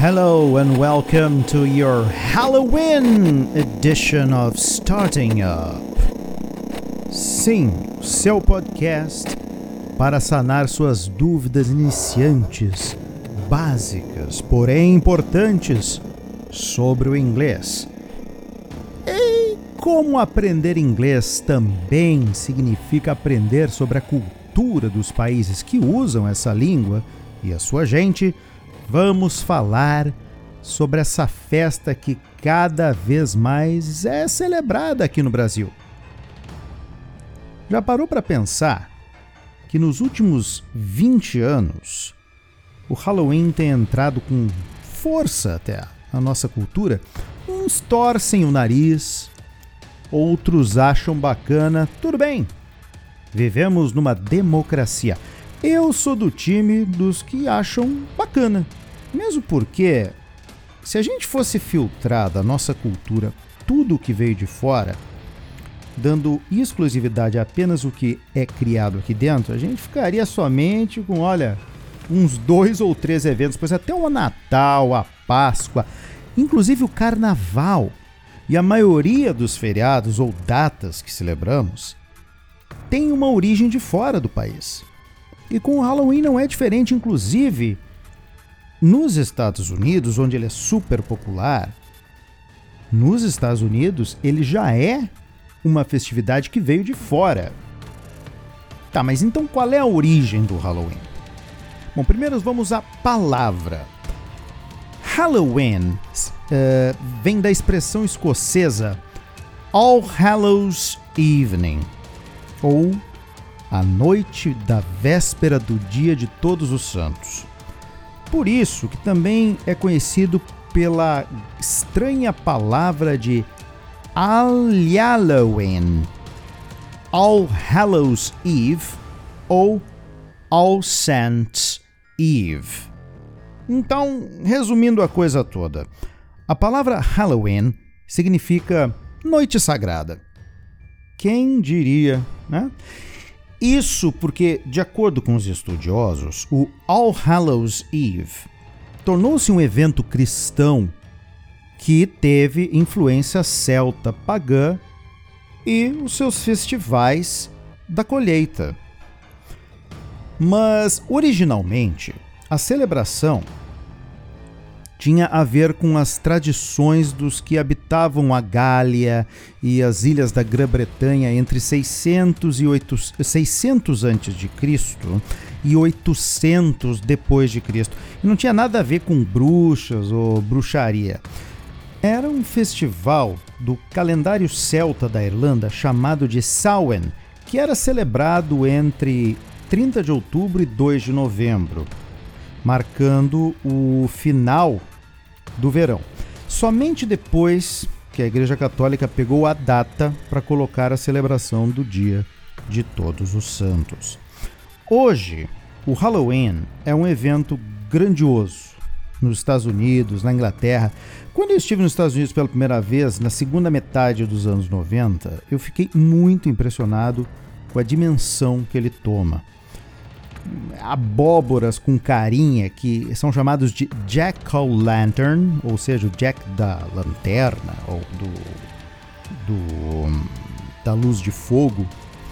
Hello and welcome to your Halloween edition of Starting Up. Sim, seu podcast para sanar suas dúvidas iniciantes, básicas, porém importantes, sobre o inglês. E como aprender inglês também significa aprender sobre a cultura dos países que usam essa língua e a sua gente, vamos falar sobre essa festa que cada vez mais é celebrada aqui no Brasil. Já parou para pensar que nos últimos 20 anos o Halloween tem entrado com força até na nossa cultura? Uns torcem o nariz, outros acham bacana, tudo bem. Vivemos numa democracia. Eu sou do time dos que acham bacana, mesmo porque se a gente fosse filtrar da nossa cultura tudo o que veio de fora, dando exclusividade a apenas o que é criado aqui dentro, a gente ficaria somente com, uns 2 ou 3 eventos, pois até o Natal, a Páscoa, inclusive o Carnaval e a maioria dos feriados ou datas que celebramos tem uma origem de fora do país. E com o Halloween não é diferente, inclusive nos Estados Unidos, onde ele é super popular. Nos Estados Unidos, ele já é uma festividade que veio de fora. Tá, mas então qual é a origem do Halloween? Bom, primeiro vamos à palavra. Halloween vem da expressão escocesa All Hallows Evening, ou a noite da véspera do dia de Todos os Santos. Por isso que também é conhecido pela estranha palavra de All-Halloween, All Hallows Eve ou All Saints Eve. Então, resumindo a coisa toda, a palavra Halloween significa noite sagrada. Quem diria, né? Isso porque, de acordo com os estudiosos, o All Hallows Eve tornou-se um evento cristão que teve influência celta pagã e os seus festivais da colheita. Mas, originalmente, a celebração tinha a ver com as tradições dos que habitavam a Gália e as ilhas da Grã-Bretanha entre 600 a.C. e 800 depois de Cristo. E não tinha nada a ver com bruxas ou bruxaria. Era um festival do calendário celta da Irlanda chamado de Samhain, que era celebrado entre 30 de outubro e 2 de novembro, marcando o final do verão. Somente depois que a Igreja Católica pegou a data para colocar a celebração do Dia de Todos os Santos. Hoje, o Halloween é um evento grandioso nos Estados Unidos, na Inglaterra. Quando eu estive nos Estados Unidos pela primeira vez, na segunda metade dos anos 90, eu fiquei muito impressionado com a dimensão que ele toma. Abóboras com carinha que são chamados de Jack-o'-lantern, ou seja, o Jack da lanterna ou da luz de fogo.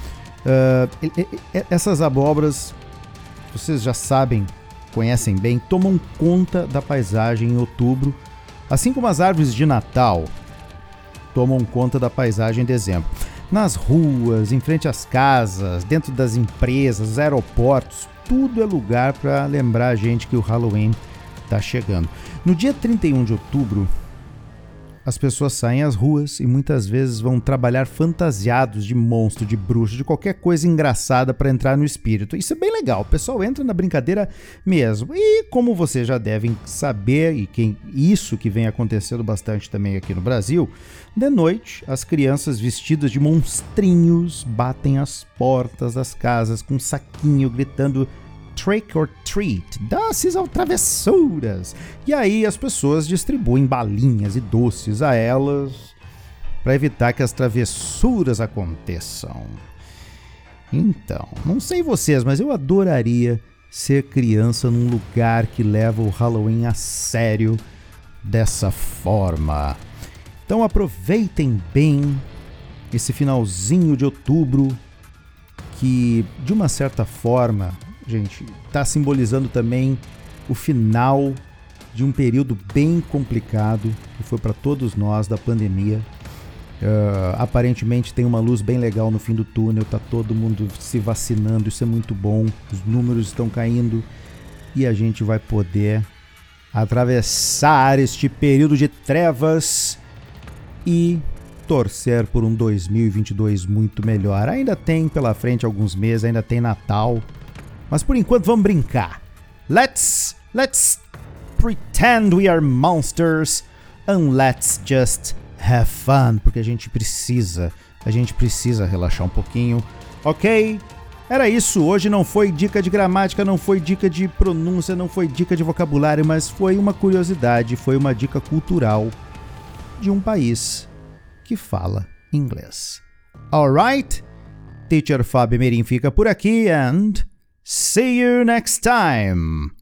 Essas abóboras, vocês já sabem, conhecem bem, tomam conta da paisagem em outubro, assim como as árvores de Natal tomam conta da paisagem em dezembro. Nas ruas, em frente às casas, dentro das empresas, aeroportos, tudo é lugar para lembrar a gente que o Halloween está chegando. No dia 31 de outubro, as pessoas saem às ruas e muitas vezes vão trabalhar fantasiados de monstro, de bruxo, de qualquer coisa engraçada para entrar no espírito. Isso é bem legal, o pessoal entra na brincadeira mesmo. E como vocês já devem saber, isso que vem acontecendo bastante também aqui no Brasil, de noite as crianças vestidas de monstrinhos batem as portas das casas com um saquinho gritando trick or treat, doces ou travessuras. E aí as pessoas distribuem balinhas e doces a elas para evitar que as travessuras aconteçam. Então, não sei vocês, mas eu adoraria ser criança num lugar que leva o Halloween a sério dessa forma. Então aproveitem bem esse finalzinho de outubro, que de uma certa forma, gente, está simbolizando também o final de um período bem complicado que foi para todos nós da pandemia. Aparentemente tem uma luz bem legal no fim do túnel, tá todo mundo se vacinando, isso é muito bom, os números estão caindo e a gente vai poder atravessar este período de trevas e torcer por um 2022 muito melhor. Ainda tem pela frente alguns meses, ainda tem Natal, mas por enquanto vamos brincar. Let's pretend we are monsters and let's just have fun, porque a gente precisa relaxar um pouquinho, ok? Era isso, hoje não foi dica de gramática, não foi dica de pronúncia, não foi dica de vocabulário, mas foi uma curiosidade, foi uma dica cultural de um país que fala inglês. Alright? Teacher Fábio Merim fica por aqui and see you next time!